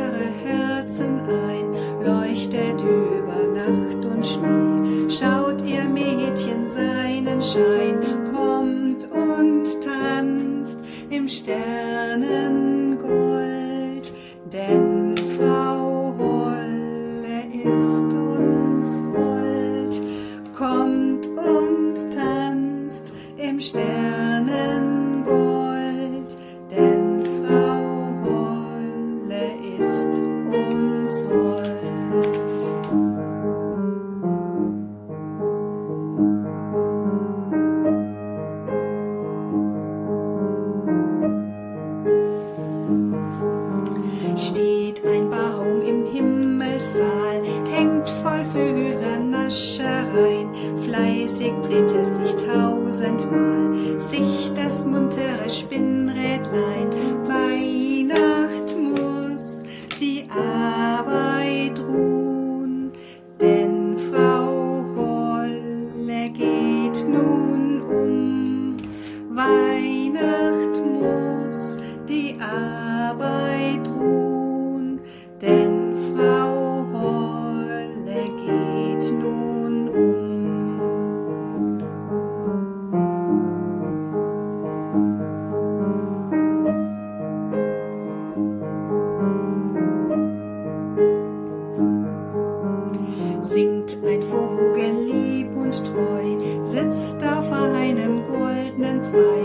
unsere Herzen ein, leuchtet über Nacht und Schnee. Schaut ihr Mädchen seinen Schein, kommt und tanzt im Sternengold, denn Frau Holle ist uns hold. Kommt und tanzt im Sternengold, denn Frau Holle ist uns hold. Steht ein Baum im Himmelssaal, hängt voll süßer Naschereien, fleißig dreht es sich tausendmal, sich das muntere Spinnrädlein. Weihnacht muss die Arbeit ruhen, denn Frau Holle geht nun um. Weihnacht muss die Arbeit ruhen, denn Frau Holle geht nun um. Singt ein Vogel lieb und treu, sitzt auf einem goldenen Zweig.